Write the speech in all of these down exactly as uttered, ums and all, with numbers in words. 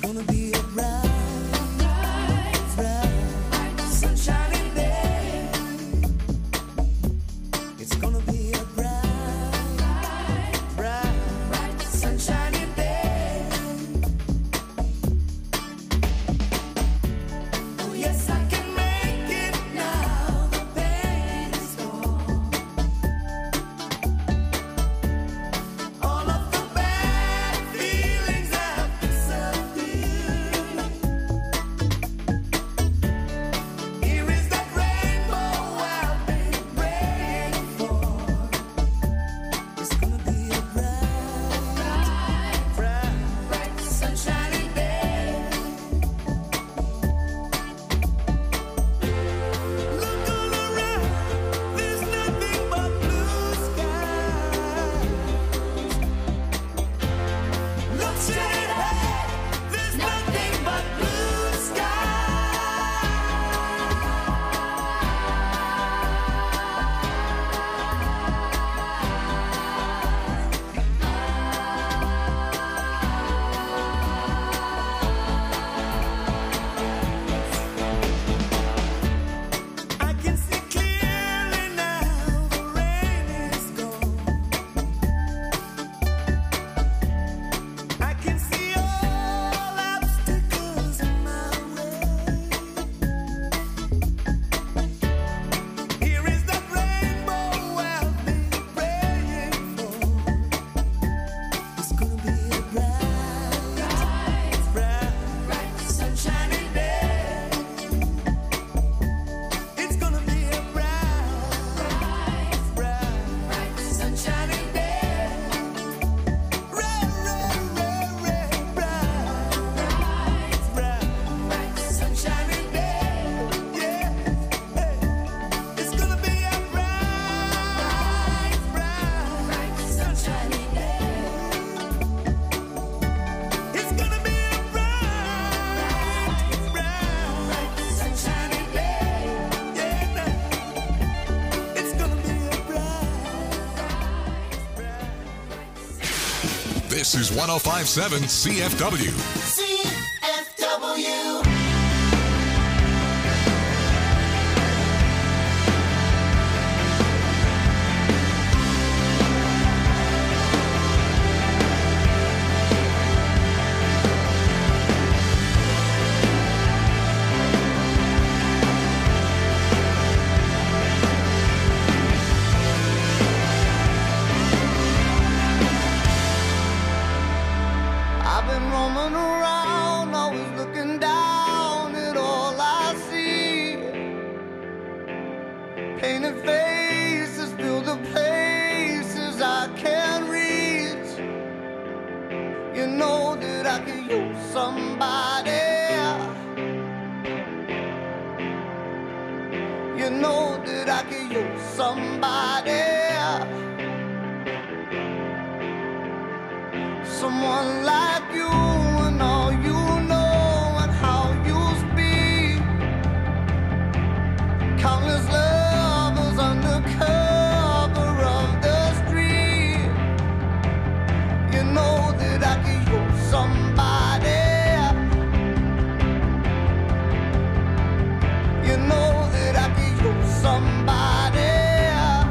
This is one oh five point seven C F W. C F W.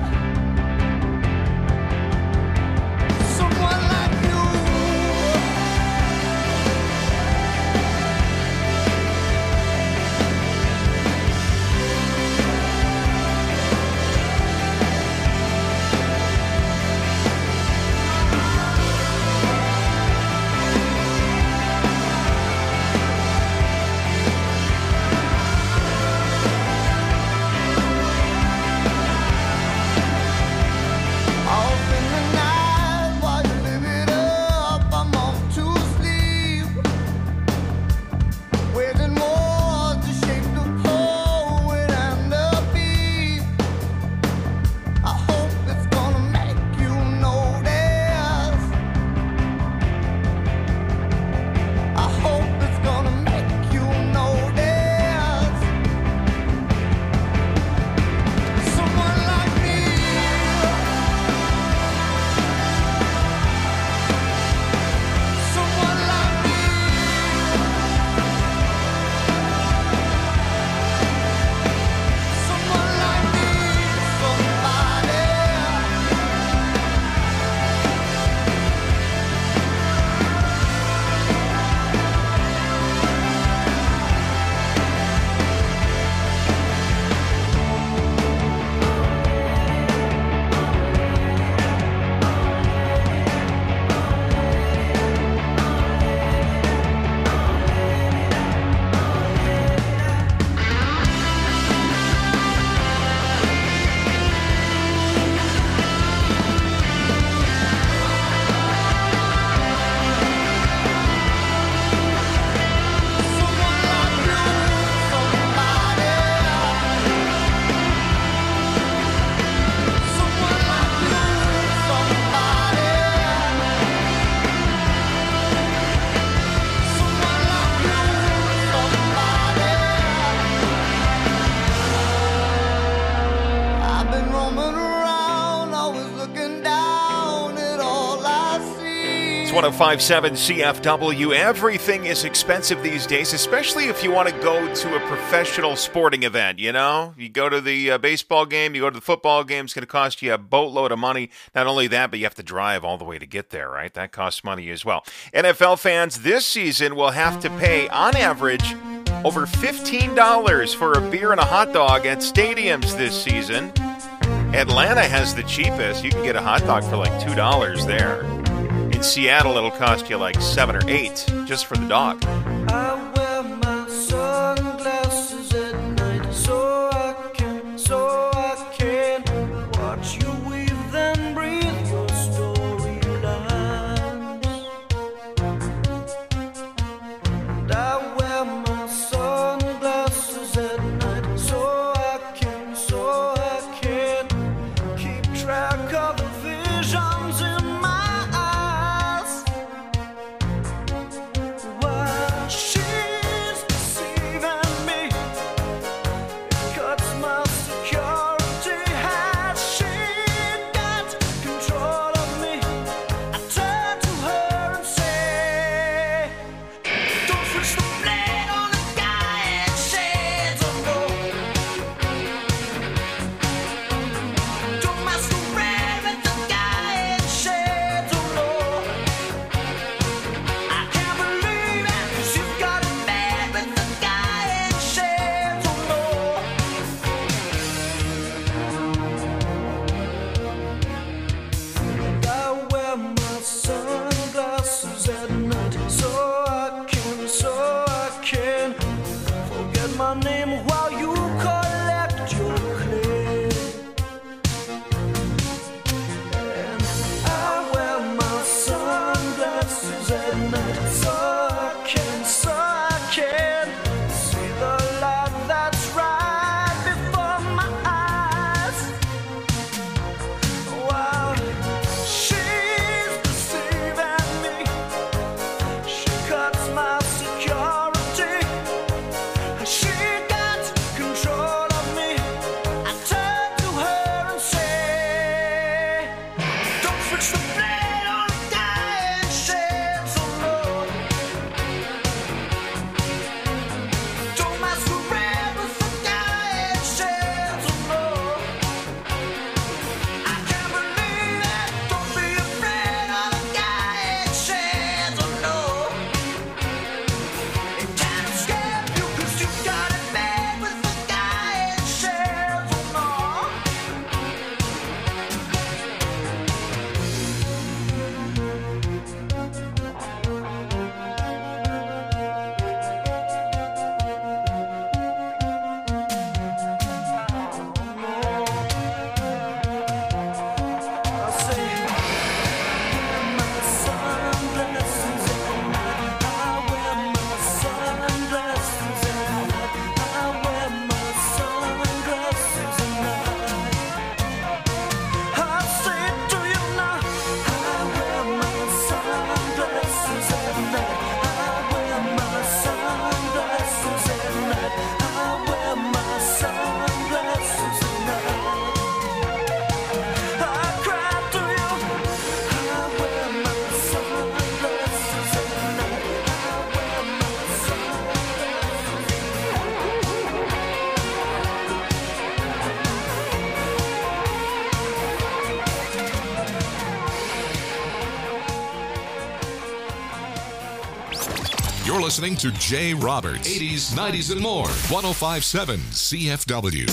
Someone like you one oh five point seven C F W. Everything is expensive these days, especially if you want to go to a professional sporting event, you know? You go to the uh, baseball game, you go to the football game, it's going to cost you a boatload of money. Not only that, but you have to drive all the way to get there, right? That costs money as well. N F L fans this season will have to pay, on average, over fifteen dollars for a beer and a hot dog at stadiums this season. Atlanta has the cheapest. You can get a hot dog for like two dollars there. In Seattle, it'll cost you like seven or eight just for the dog. I wear my sunglasses at night so I can, so I can watch you weave and breathe your storylines. And I wear my sunglasses at night so I can, so I can keep track of the visions in my eyes. While she's deceiving me, it cuts my security. Has she got control of me? I turn to her and say, don't switch the blade on the guy and shades of gold. Don't masquerade with the guy in shades of gold. I can't believe it, 'cause you've got it bad with the guy in shades of gold. I wear my sunglasses at night so I can, so I can forget my name while you collect your clay. And I wear my sunglasses at night so I can, so I can see the light that's right before my eyes. While she's deceiving me, she cuts my security. She got control of me. I turn to her and say, don't switch the blade on the guy in shades of gold. Don't masquerade with the guy in shades of gold. I can't believe it. Don't be afraid of the guy in shades of gold. It can't escape you 'cause you got it bad with the guy in shades of gold. I say, my sunglasses at night. I wear my sunglasses at night. I wear my sunglasses at night. I say to you now, I wear my sunglasses at night. I wear my sunglasses at night. I wear my sunglasses at night. I cry to you. I wear my sunglasses at night. I wear my sunglasses. You're listening to Jay Roberts, eighties, nineties, and more. one oh five point seven C F W.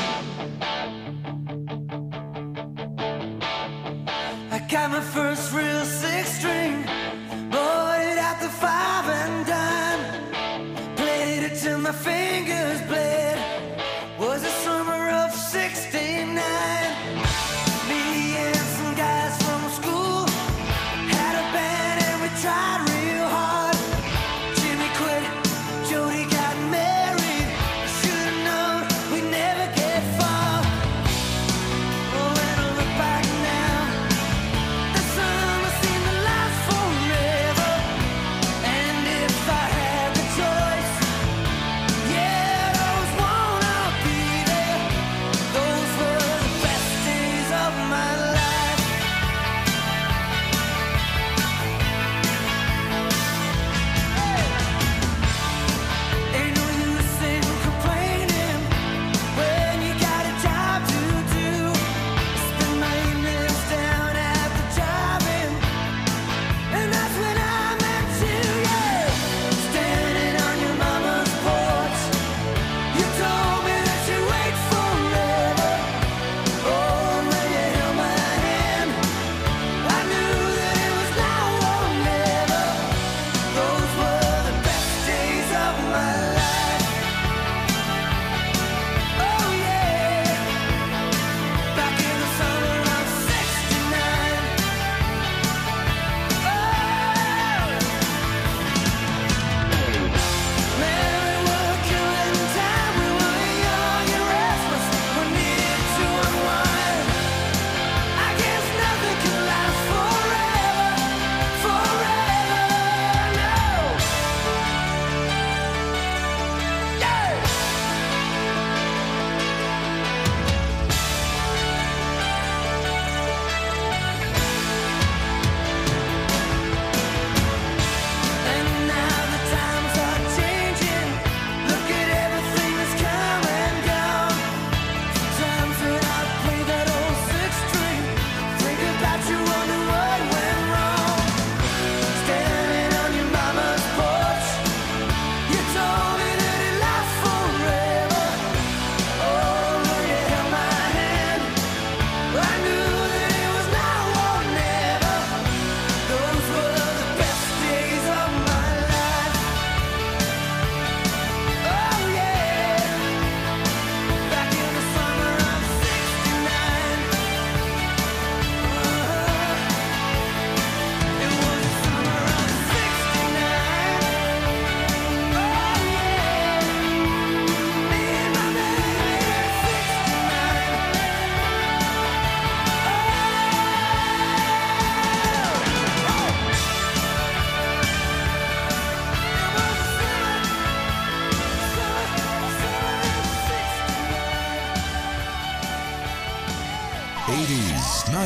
I got my first real six string, bought it at the five and dime, played it till my fingers bled. Was the summer of sixty-nine. Me and some guys from school had a band and we tried real hard. Jimmy quit, Jody got married. Should've known we'd never get far. Oh, when I look back now, the summer seemed to last forever. And if I had the choice, yeah,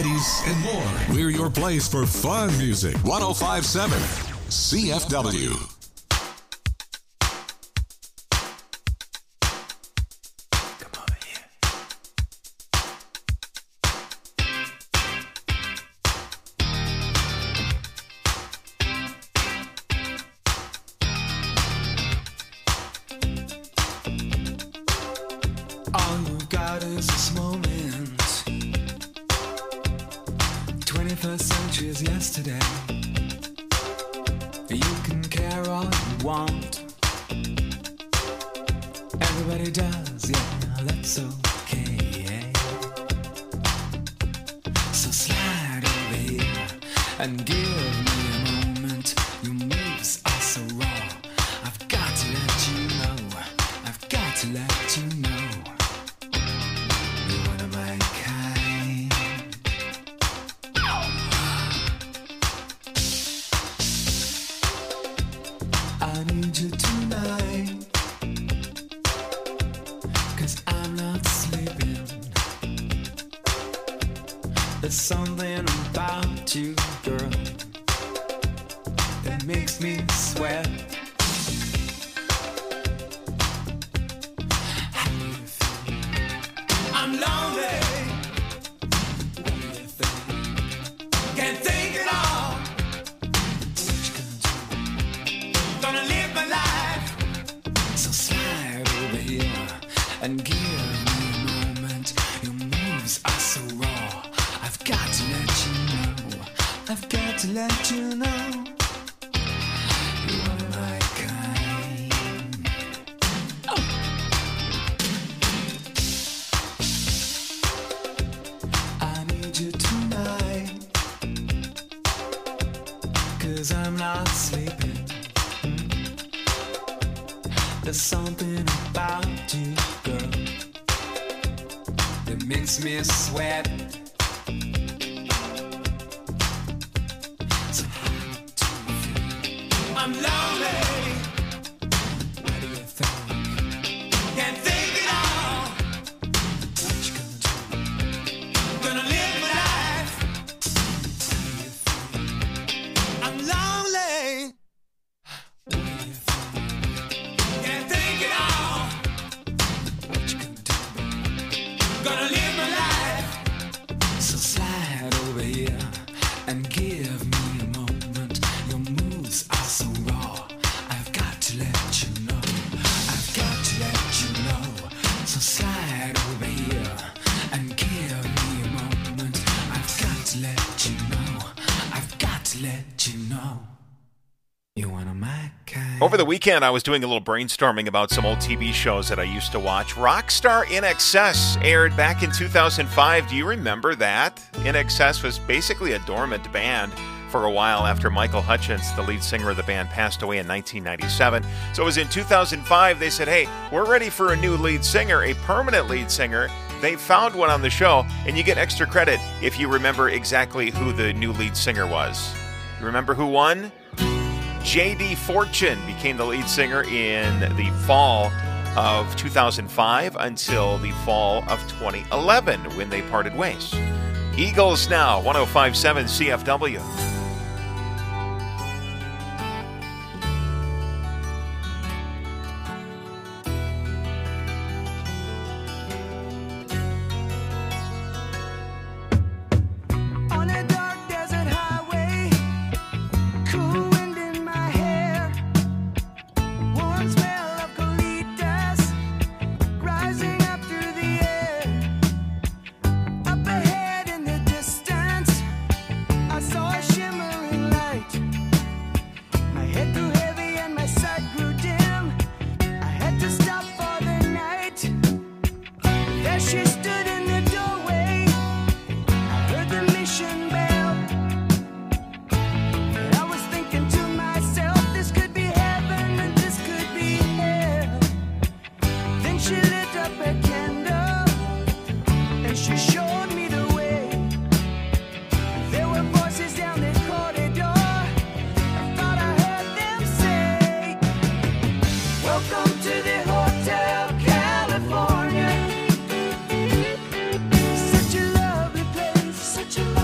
nineties, and more. We're your place for fun music. one oh five point seven C F W. All you've got is this moment. twenty-first century is yesterday. You can care all you want. Everybody does, yeah, that's okay. So slide over here and give me a moment. Your moves are so raw. I've got to let you know. I've got to let you know. You're one of my kind. I need you tonight, 'cause I'm not sleeping. There's something about you, girl, that makes me sweat. How do you feel? I'm lonely. What do you think? Can't think at all. What you gonna do? Gonna live my life. So slide over here and give me a moment. Your moves are so raw. I've got to let you know. I've got to let you know. You're one of my kind. Oh. I need you tonight, 'cause I'm not sleeping. There's something about you, girl, that makes me sweat. So how do you feel? I'm lonely. What do you think? Can't think at all. What you gonna do? Gonna live my life. How do you feel? I'm lonely. What do you think? Can't think at all. What you gonna do? Gonna live my life. So slide over here and give me a moment. Your moves are so raw. I've got to let you know. I've got to let you know. So slide over here and give me a moment. I've got to let you know. I've got to let you know. You're one of my kind. Over the weekend, I was doing a little brainstorming about some old T V shows that I used to watch. Rockstar In Excess aired back in two thousand five. Do you remember that? In Excess was basically a dormant band for a while after Michael Hutchence, the lead singer of the band, passed away in nineteen ninety-seven. So it was in two thousand five, they said, hey, we're ready for a new lead singer, a permanent lead singer. They found one on the show, and you get extra credit if you remember exactly who the new lead singer was. You remember who won? J D Fortune became the lead singer in the fall of two thousand five until the fall of twenty eleven when they parted ways. Eagles now, one oh five point seven C F W. On a dark desert highway, cool wind in my hair, warm smell of colitas rising up through the air. Up ahead in the distance, I saw a shimmering light. My head grew heavy and my sight grew dim. I had to stop for the night. There she stood in the doorway. I heard the mission bell. And I was thinking to myself, this could be heaven and this could be hell. Then she lit up a candle and she showed me the way. There were voices down the corridor. I thought I heard them say, welcome to the Hotel California. Such a lovely place, such a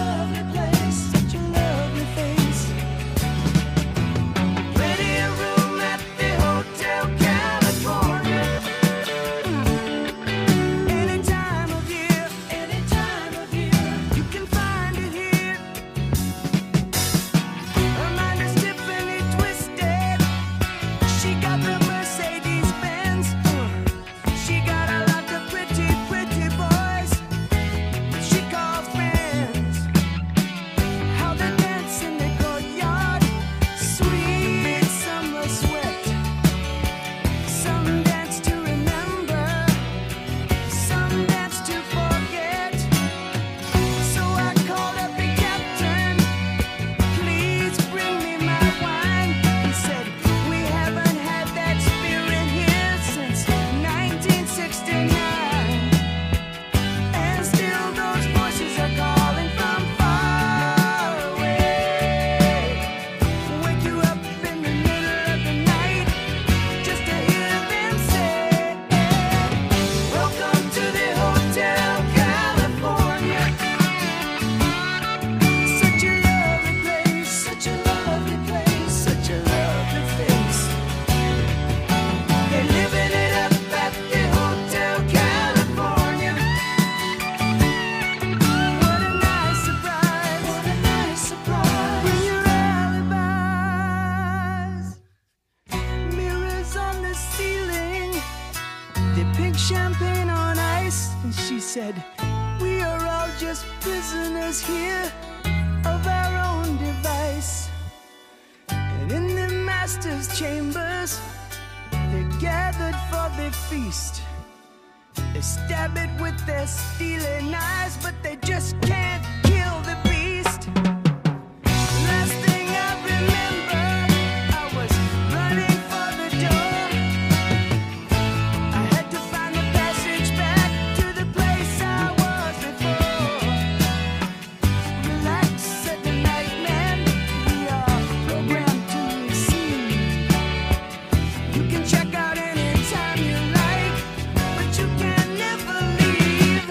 said, we are all just prisoners here of our own device. And in the master's chambers, they're gathered for their feast. They stab it with their steely knives, but they just can't kill the beast. Last thing I remember, I was running for the door. I had to find the passage back to the place I was before. Relax, said the nightman, we are programmed to receive. You can check out anytime you like, but you can never leave.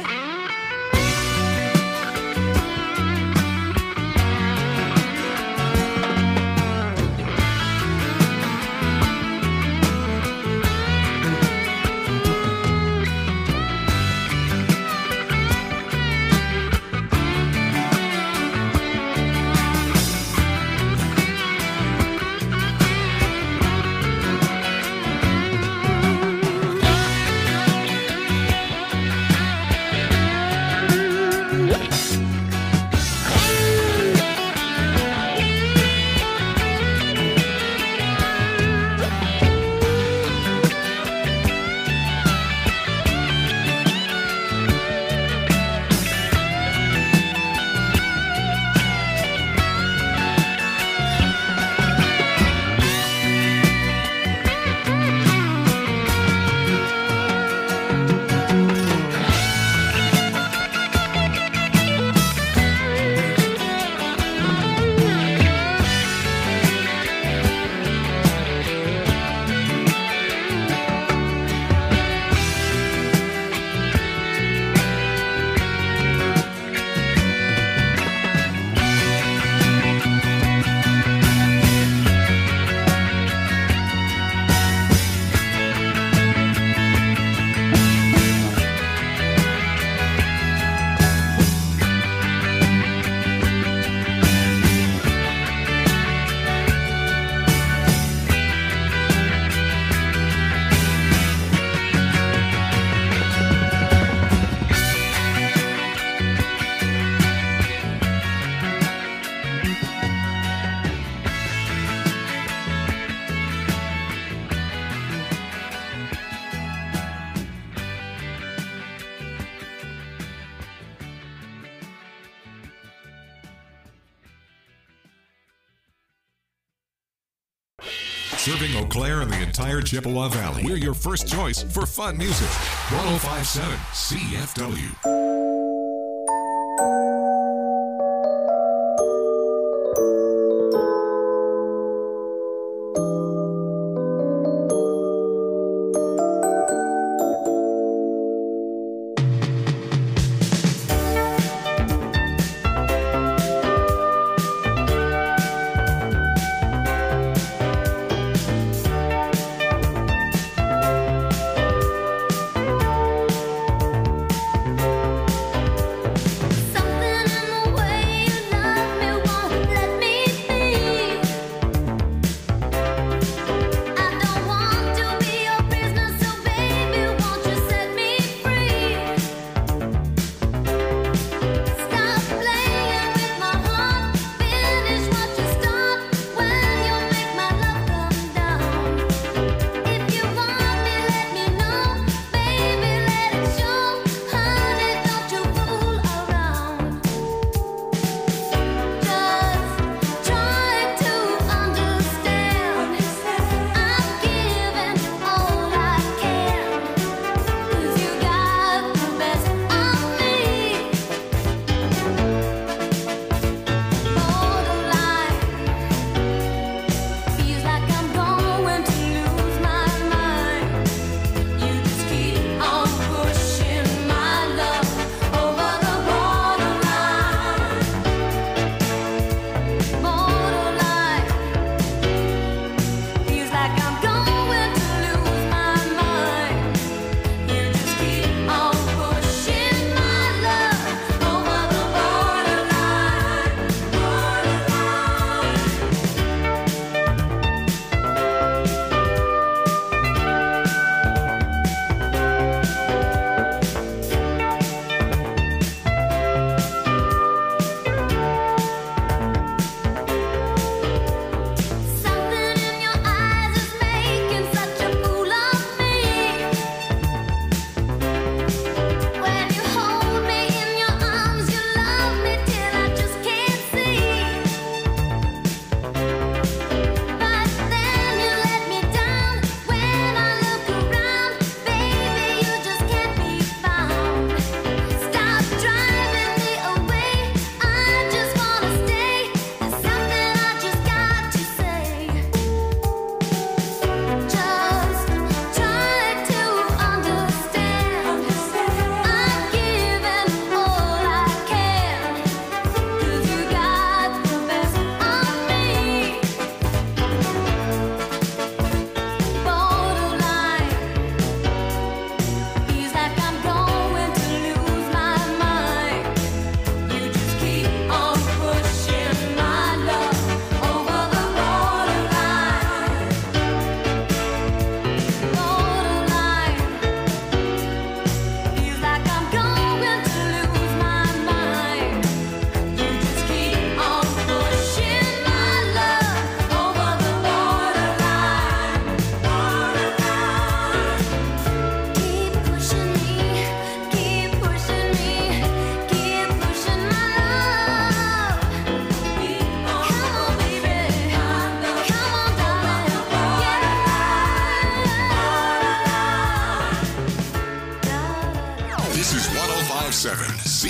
Serving Eau Claire and the entire Chippewa Valley. We're your first choice for fun music. one oh five point seven C F W. Something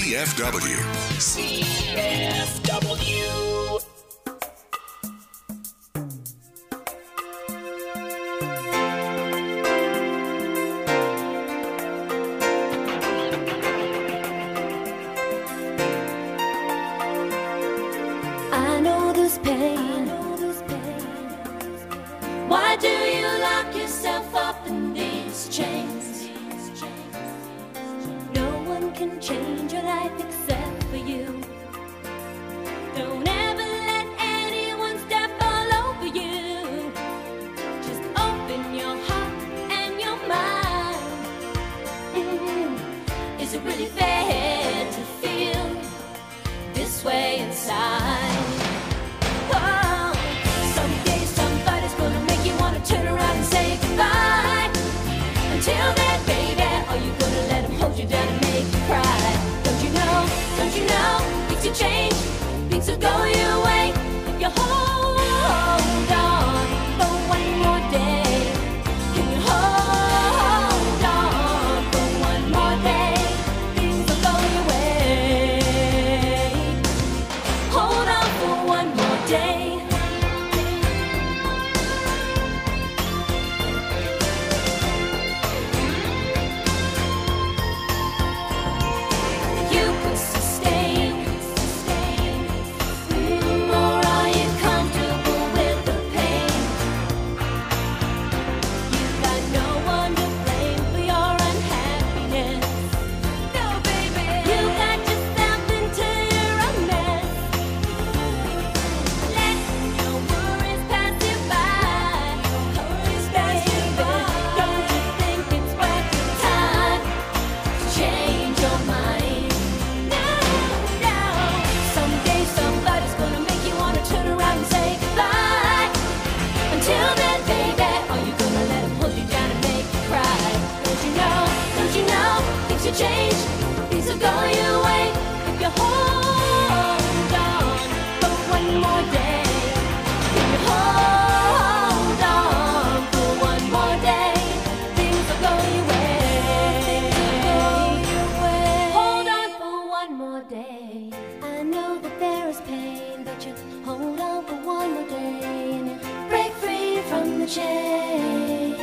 C F W. C F W. I know this pain. Why do you lock yourself up in these chains? No one can change your life except for you. Don't ever let anyone step all over you. Just open your heart and your mind. Mm-hmm. Is it really fair to feel this way inside? Oh, someday somebody's gonna make you wanna turn around and say goodbye. Until then, baby, are you gonna let him hold you down and make you cry? Don't you know, don't you know, things will change, things will go your way. If you hold on for one more day, can you hold on for one more day? Things will go your way. Hold on for one more day. You could sustain, Mm, or are you comfortable with the pain? You've got no one to blame for your unhappiness. No, baby, you got yourself into your own mess. Let your worries pass you by. Worries pass you by. Don't you think it's worth your time to change your mind? No, no. Someday somebody's gonna make you wanna turn around and say goodbye. Until then, baby, are you gonna let him hold you down and make you cry? Don't you know, don't you know, things will change, things will go your way. If you hold on for one more day, if you hold on for one more day, things will go your way. Hold on for one more day. I know that there is pain, but you hold on for one more day and you break free from the chains.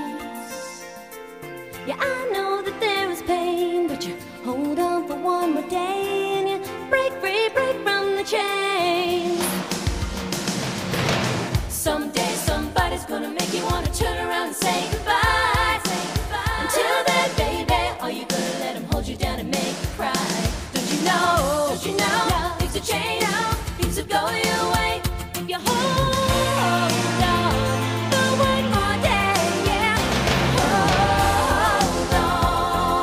Yeah, I know that there is pain, but you hold on for one more day and you break free, break from the chains. Someday somebody's gonna make you wanna turn around and say goodbye. Until then, baby, are you gonna let him hold you down and make you cry? Don't you know, don't you know, things will change, things will go your way. If you hold on for one more day, yeah, hold on.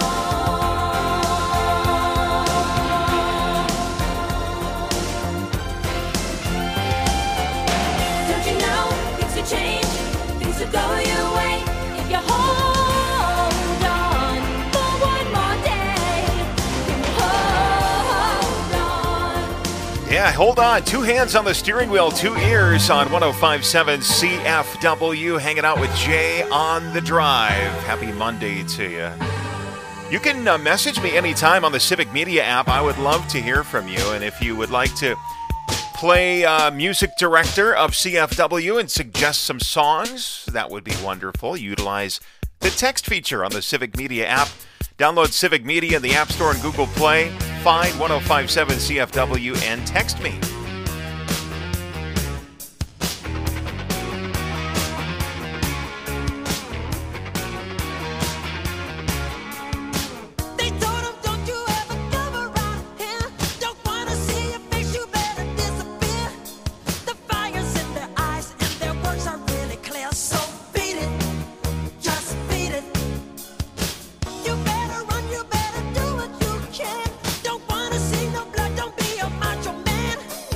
Don't you know, things will change, things will go your way. If you hold on for one more day, if you hold on. Yeah, hold on. Two hands on the steering wheel, two ears on one oh five point seven C F W. Hanging out with Jay on the drive. Happy Monday to you. You can uh, message me anytime on the Civic Media app. I would love to hear from you. And if you would like to play uh, music director of C F W and suggest some songs, that would be wonderful. Utilize the text feature on the Civic Media app. Download Civic Media in the App Store and Google Play. Find one oh five point seven C F W and text me. They told him, don't you ever come around here. Don't wanna see your face, you better disappear. The fire's in their eyes and their words are really clear. So beat it, just beat it. You better run, you better do what you can. Don't wanna see no blood, don't be a macho man.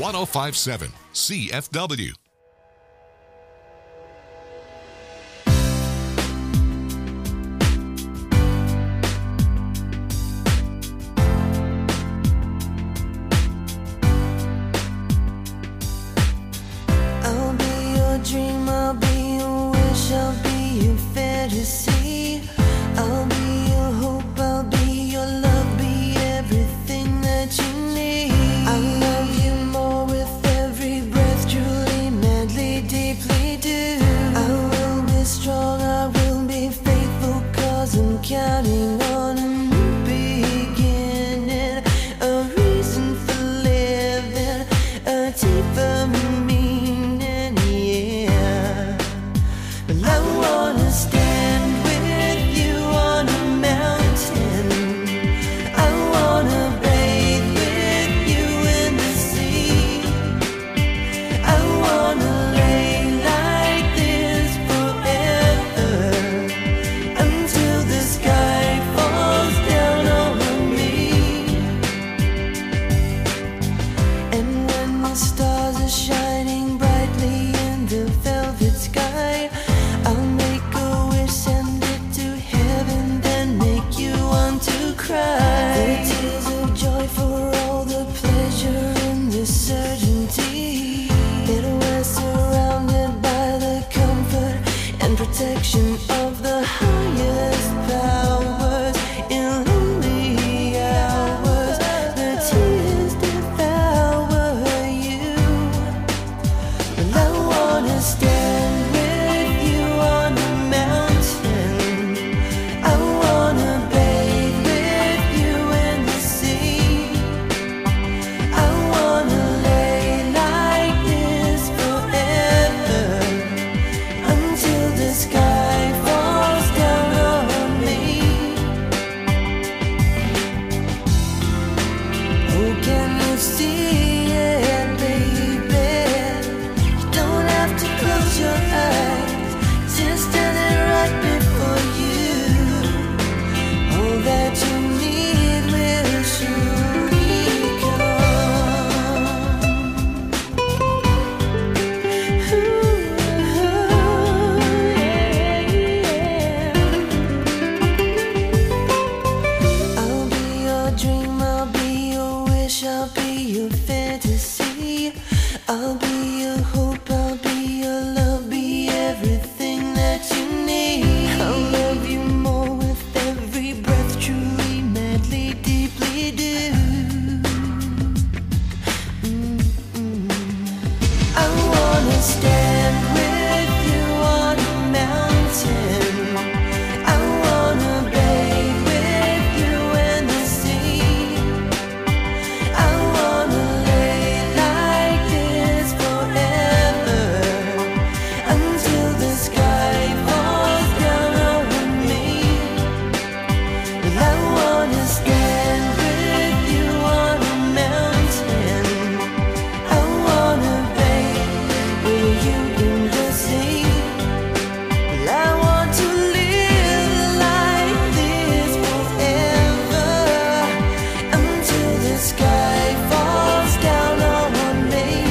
one oh five point seven C F W. I'll be your dream, I'll be your wish, I'll be your fantasy. I'll be your hope, I'll be your love, be everything that you need. I love you more with every breath, truly, madly, deeply do. I will be strong, I will be faithful, cause I'm counting on a new beginning, a reason for living, a deeper meaning, yeah. Well, I wanna stand with you on a mountain. I wanna bathe with you in the sea. I wanna lay like this forever until the sky falls down on me. And when the stars are shining brightly in the velvet sky, I'll make a wish, send it to heaven, then make you want to cry. The tears of joy for all the pleasure and the certainty that we're surrounded by the comfort and protection of the highest powers. In lonely hours, the tears devour you. Well, I wanna stand with you on a mountain. I wanna bathe with you in the sea. I wanna lay like this forever until the sky falls down on me. Oh, can you see it, baby? You don't have to close your eyes, just standing right before you. All that you need will surely come. Ooh, yeah. I'll be your dream, I'll be your wish, I'll be your fantasy. I'll be your hope, I'll be your love, be everything that you need. I'll love you more with every breath, truly, madly, deeply do. I wanna stand with you on a mountain. I wanna bathe with you in the sea. I wanna lay like this forever until the sky falls down on me. Well, I wanna stand with you on a mountain. I wanna bathe with you in the sea. Well, I want to live like this forever until the sky falls down on me.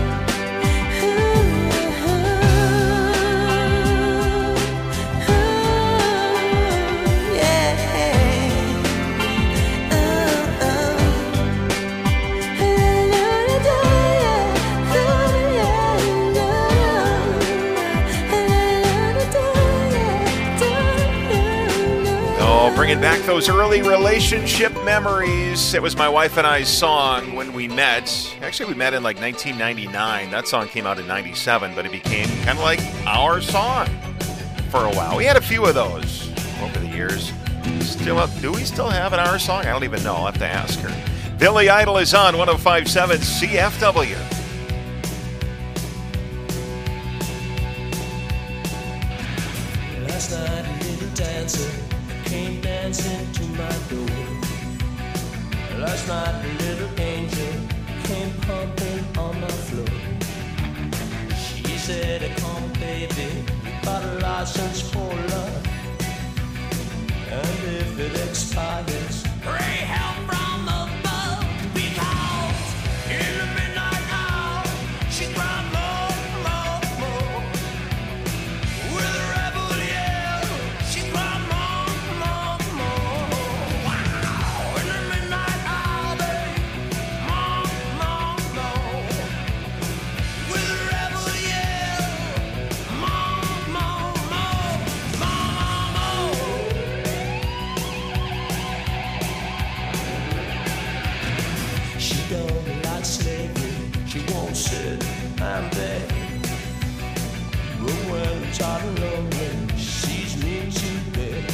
Oh, bringing back those early relationship memories. It was my wife and I's song when we met. Actually, we met in like nineteen ninety-nine. That song came out in ninety-seven, but it became kind of like our song for a while. We had a few of those over the years. Still up, do we still have an our song? I don't even know. I'll have to ask her. Billy Idol is on one oh five point seven C F W. Last night a little dancer came dancing to my door. Last night a little angel came pumping on my floor. She said, come baby, got a license for love. And if it expires, pray help from above. Because in the midnight hour I'm there. But when it's hot and lonely, she's me to bed.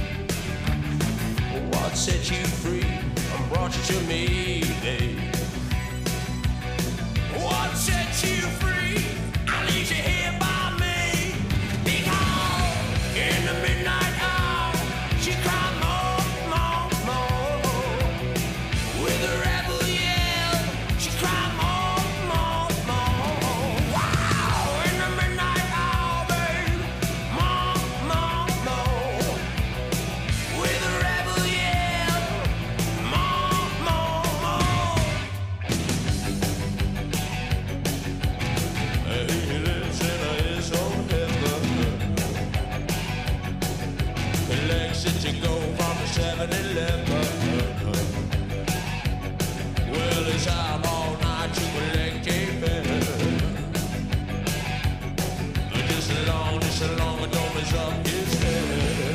What set you free and brought you to me, babe? What set you free? I leave you here by me. Because in the midnight hour, she cried more, more, more. With a rebel yell, she cried more, more, more. Wow! In the midnight hour, babe, more, more, more. With a rebel yell, more, more, more. He lives in his own heaven. He likes it to go from the seven eleven. Well, he's out all night to collect a pen. Just as long, just as long as don't mess up his head.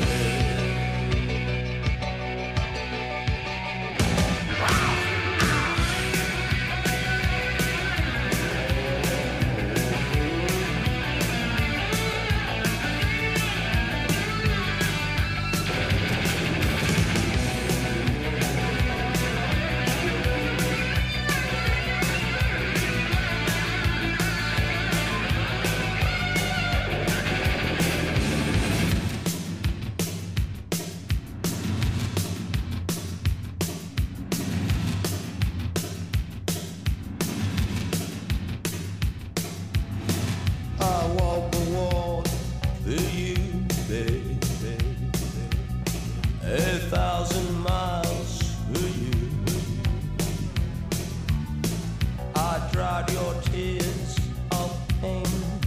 I walk the walk for you, baby. A thousand miles for you. I dried your tears of pain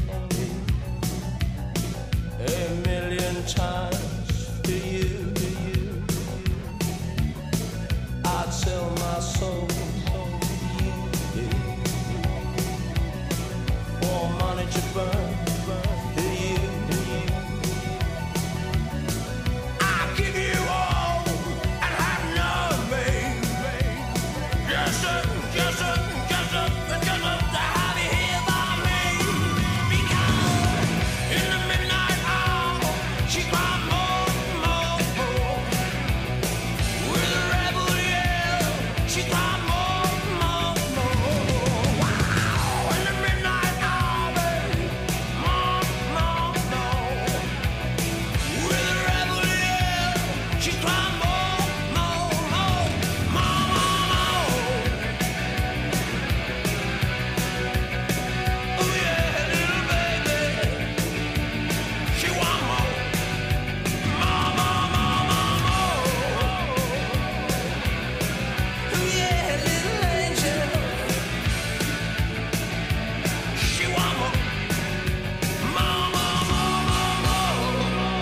a million times for you. I'd sell my soul for you. For money to burn, burn to you. I'll give you all and have nothing. Just a, just a, just a, just a, to have you here by me. Because in the midnight hour, she cried more, more, more. With a rebel yell, she cried more, more, more. Wow! In the midnight hour, baby, more, more, more. With a rebel yell, she cried more, more, more, more, more, more. Oh yeah, little baby, she want more, more, more, more, more, more. Oh yeah, little angel, she want more, more, more, more,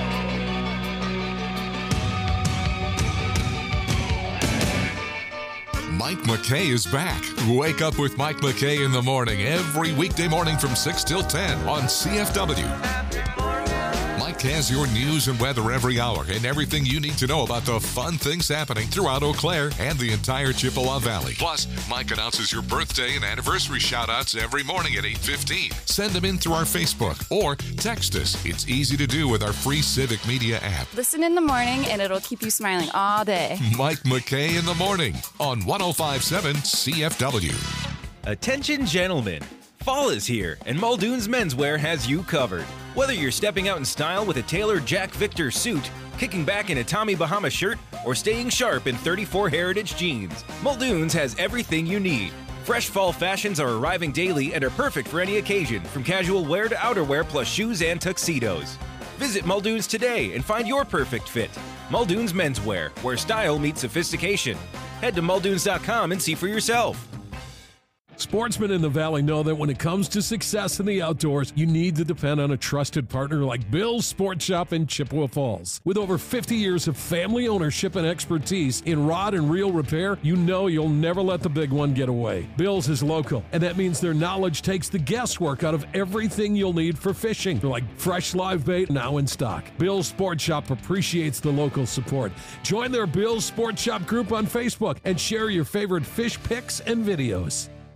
more, more. Mike McKay is back. Wake up with Mike McKay in the morning every weekday morning from six till ten on C F W. Mike has your news and weather every hour and everything you need to know about the fun things happening throughout Eau Claire and the entire Chippewa Valley. Plus, Mike announces your birthday and anniversary shout-outs every morning at eight fifteen. Send them in through our Facebook or text us. It's easy to do with our free Civic Media app. Listen in the morning and it'll keep you smiling all day. Mike McKay in the morning on one oh five point seven C F W. Attention gentlemen, fall is here and Muldoon's Menswear has you covered. Whether you're stepping out in style with a tailored Jack Victor suit, kicking back in a Tommy Bahama shirt, or staying sharp in thirty-four Heritage jeans, Muldoon's has everything you need. Fresh fall fashions are arriving daily and are perfect for any occasion, from casual wear to outerwear plus shoes and tuxedos. Visit Muldoon's today and find your perfect fit. Muldoon's Menswear, where style meets sophistication. Head to muldoons dot com and see for yourself. Sportsmen in the Valley know that when it comes to success in the outdoors, you need to depend on a trusted partner like Bill's Sport Shop in Chippewa Falls. With over fifty years of family ownership and expertise in rod and reel repair, you know you'll never let the big one get away. Bill's is local, and that means their knowledge takes the guesswork out of everything you'll need for fishing, like fresh live bait now in stock. Bill's Sport Shop appreciates the local support. Join their Bill's Sport Shop group on Facebook and share your favorite fish pics and videos.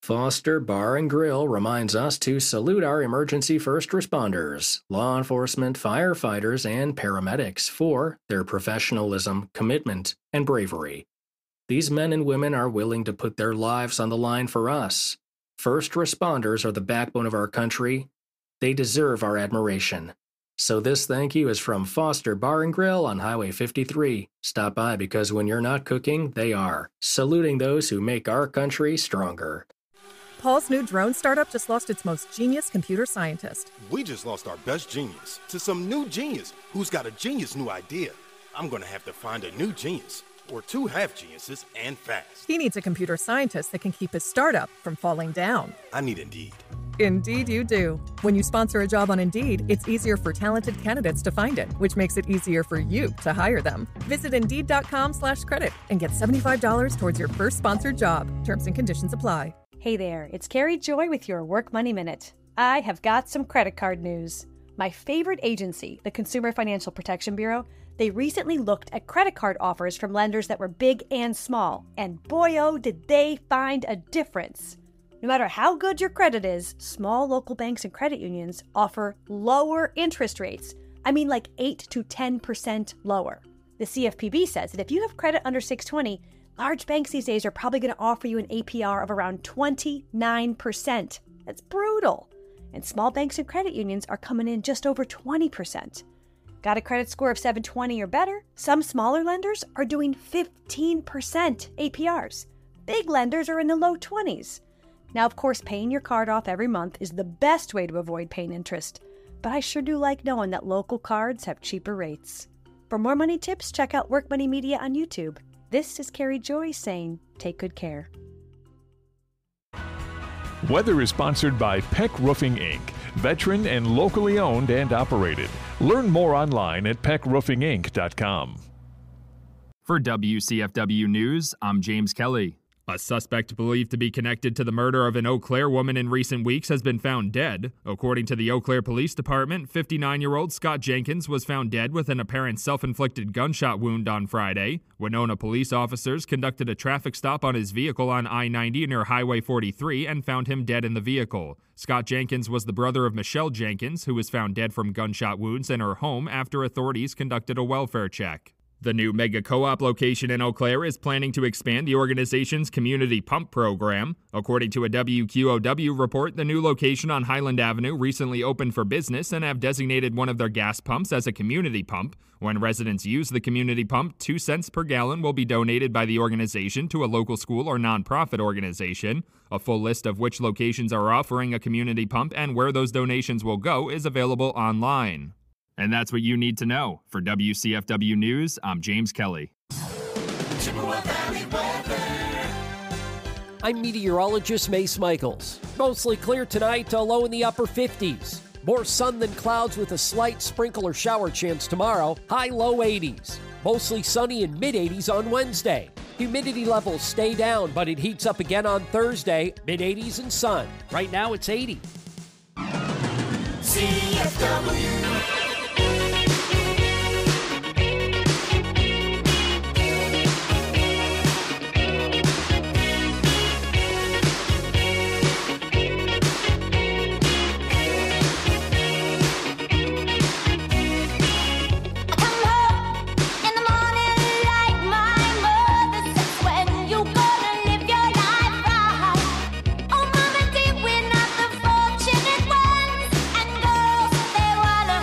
Foster Bar and Grill reminds us to salute our emergency first responders, law enforcement, firefighters, and paramedics for their professionalism, commitment, and bravery. These men and women are willing to put their lives on the line for us. First responders are the backbone of our country. They deserve our admiration. So this thank you is from Foster Bar and Grill on Highway fifty-three. Stop by because when you're not cooking, they are. Saluting those who make our country stronger. Paul's new drone startup just lost its most genius computer scientist. We just lost our best genius to some new genius who's got a genius new idea. I'm going to have to find a new genius, or two half geniuses, and fast. He needs a computer scientist that can keep his startup from falling down. I need Indeed. Indeed you do. When you sponsor a job on Indeed, it's easier for talented candidates to find it, which makes it easier for you to hire them. Visit Indeed.com slash credit and get seventy-five dollars towards your first sponsored job. Terms and conditions apply. Hey there, it's Carrie Joy with your Work Money Minute. I have got some credit card news. My favorite agency, the Consumer Financial Protection Bureau, they recently looked at credit card offers from lenders that were big and small, and boy oh did they find a difference. No matter how good your credit is, small local banks and credit unions offer lower interest rates. I mean like eight to ten percent lower. The C F P B says that if you have credit under six twenty, large banks these days are probably going to offer you an A P R of around twenty-nine percent. That's brutal. And small banks and credit unions are coming in just over twenty percent. Got a credit score of seven twenty or better? Some smaller lenders are doing fifteen percent A P Rs. Big lenders are in the low twenties. Now, of course, paying your card off every month is the best way to avoid paying interest. But I sure do like knowing that local cards have cheaper rates. For more money tips, check out Work Money Media on YouTube. This is Carrie Joy saying, take good care. Weather is sponsored by Peck Roofing, Incorporated, veteran and locally owned and operated. Learn more online at peck roofing inc dot com. For W C F W News, I'm James Kelly. A suspect believed to be connected to the murder of an Eau Claire woman in recent weeks has been found dead. According to the Eau Claire Police Department, fifty-nine-year-old Scott Jenkins was found dead with an apparent self-inflicted gunshot wound on Friday. Winona police officers conducted a traffic stop on his vehicle on I ninety near Highway forty-three and found him dead in the vehicle. Scott Jenkins was the brother of Michelle Jenkins, who was found dead from gunshot wounds in her home after authorities conducted a welfare check. The new Mega Co-op location in Eau Claire is planning to expand the organization's community pump program. According to a W Q O W report, the new location on Highland Avenue recently opened for business and have designated one of their gas pumps as a community pump. When residents use the community pump, two cents per gallon will be donated by the organization to a local school or nonprofit organization. A full list of which locations are offering a community pump and where those donations will go is available online. And that's what you need to know. For W C F W News, I'm James Kelly. I'm meteorologist Mace Michaels. Mostly clear tonight, a low in the upper fifties. More sun than clouds with a slight sprinkle or shower chance tomorrow, high low eighties. Mostly sunny and mid eighties on Wednesday. Humidity levels stay down, but it heats up again on Thursday, mid eighties and sun. Right now it's eighty. C F W. Wanna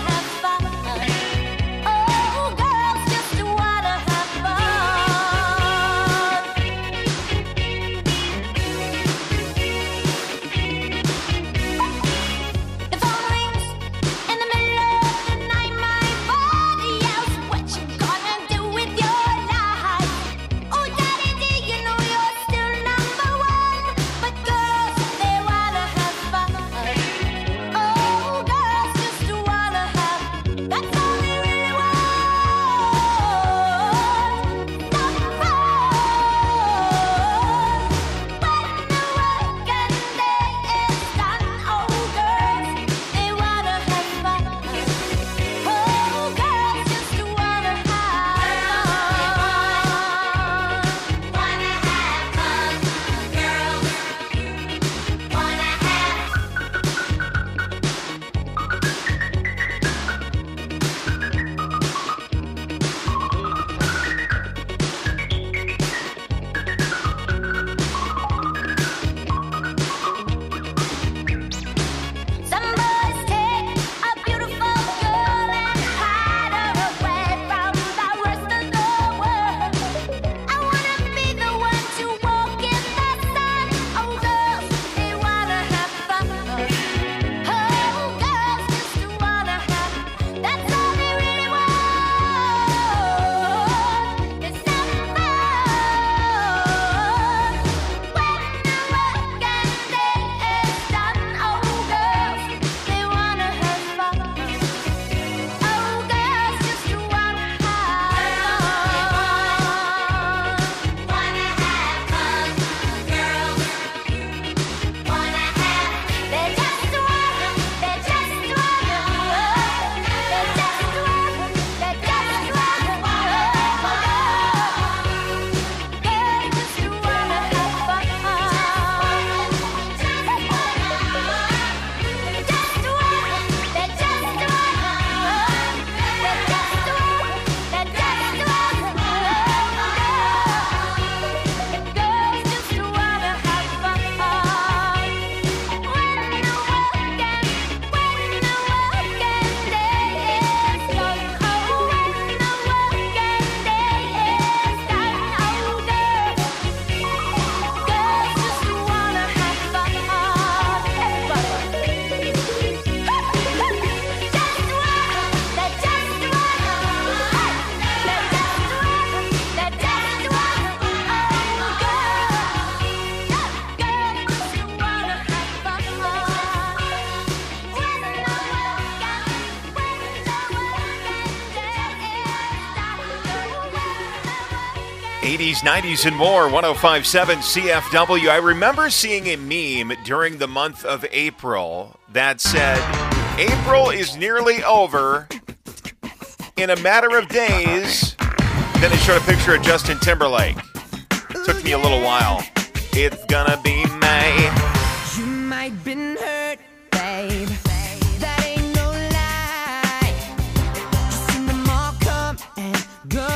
eighties, nineties, and more. one oh five point seven C F W. I remember seeing a meme during the month of April that said, April is nearly over. In a matter of days. Then it showed a picture of Justin Timberlake. Took me a little while. It's gonna be May. You might been hurt, babe. That ain't no lie. Just seen them all come and go.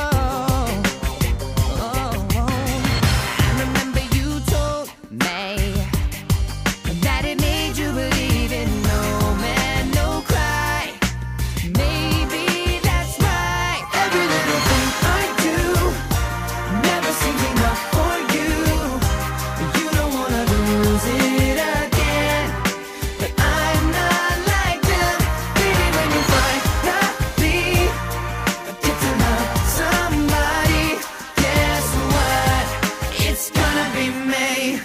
Oh, I remember you told me that it made you believe in no man, no cry. Maybe that's right. Every little thing I do never seems enough for you. You don't wanna lose it again, but I'm not like them. Baby, when you finally get to love somebody, guess what? It's gonna be me.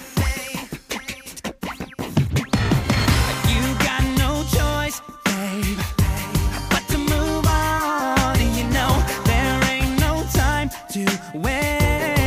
You got no choice, babe, but to move on. And you know there ain't no time to waste.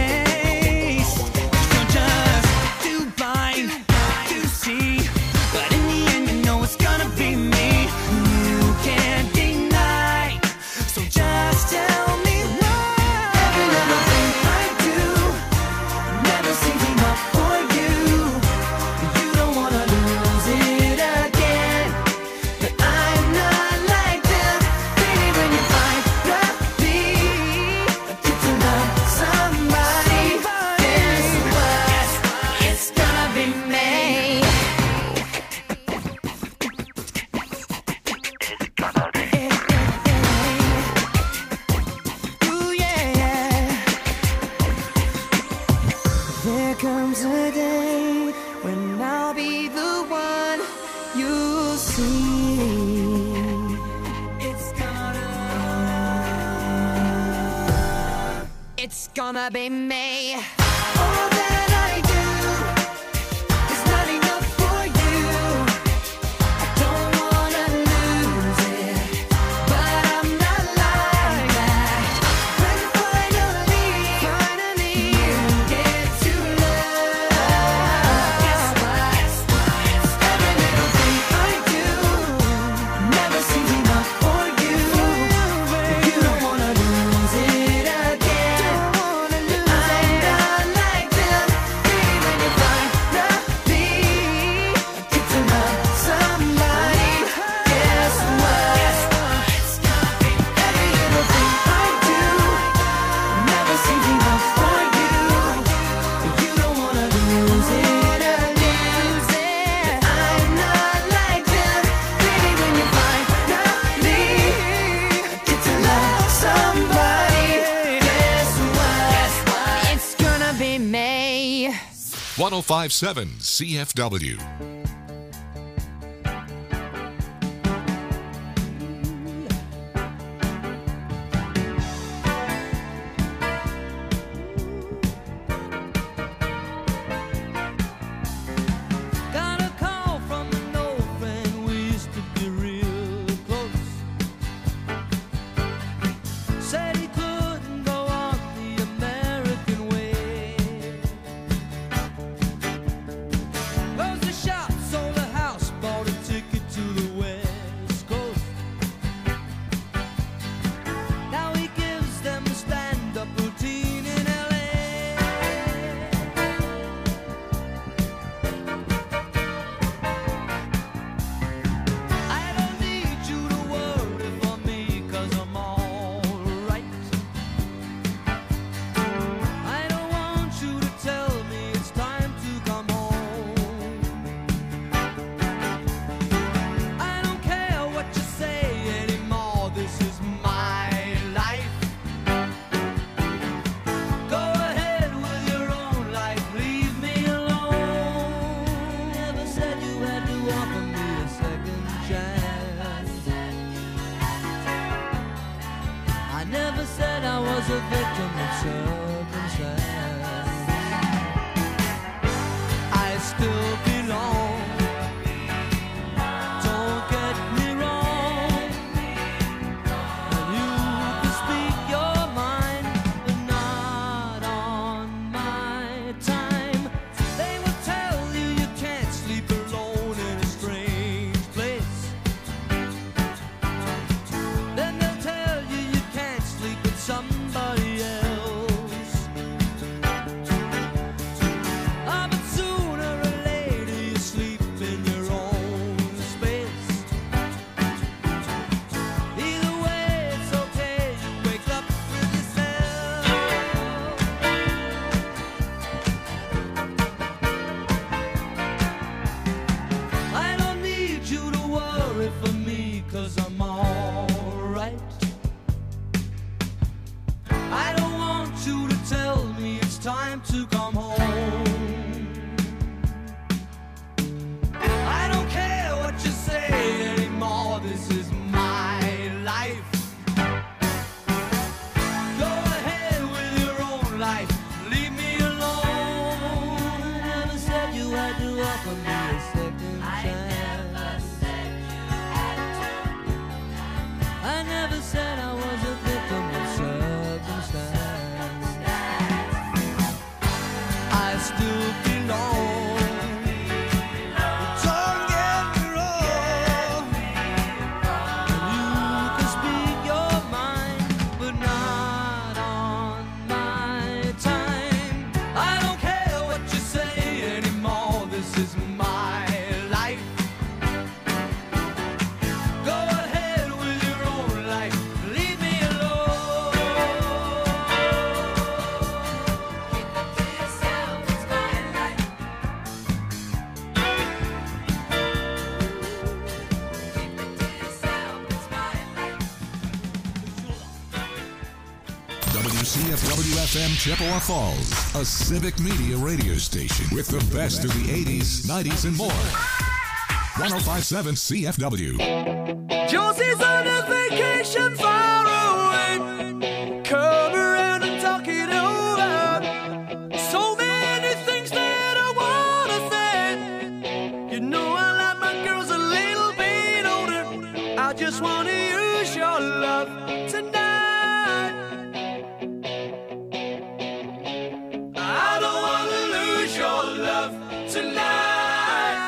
You're just too blind to see, but in the end you know it's gonna be me. You can't deny, so just tell me why. Every little thing I do never seems enough for you. You don't wanna lose it again, but I'm not like them. Baby, when you finally get to love somebody, guess what? It's gonna be me. Ooh, yeah. There comes a day when I'll be the one you see. It's gonna, it's gonna be me. All that I do is not enough for you. I don't wanna lose it, but I'm not like that. When finally, finally you get to love, guess what? Every little thing I do never seems enough for you. You don't wanna lose it again, but I'm not like them. Baby, when you finally get to love somebody, guess what? It's gonna be every little thing I do never seems enough for you. You don't wanna lose it again, but I'm not like them. Baby, when you finally get to love somebody, guess what? It's gonna be me. one oh five point seven C F W. Got a call from an old friend, we used to be real close. Said he couldn't go on the American way. Goes to shop time to come home. I don't care what you say anymore, this is my life. Go ahead with your own life, leave me alone. I never said you had to offer me a second chance. I never said I was a victim of circumstance. I still belong. Don't get me wrong. You can speak your mind, but not on my time. I don't care what you say anymore. This is my life. Go ahead with your own life. Leave me alone. Keep it to yourself. It's my life. Keep it to yourself. It's my life. W C F W F M Chippewa Falls, a civic media radio station with the best of the eighties, nineties, and more. one oh five point seven C F W. Josie's on a vacation far away. Come around and talk it over. So many things that I wanna say. You know I like my girls a little bit older. I just wanna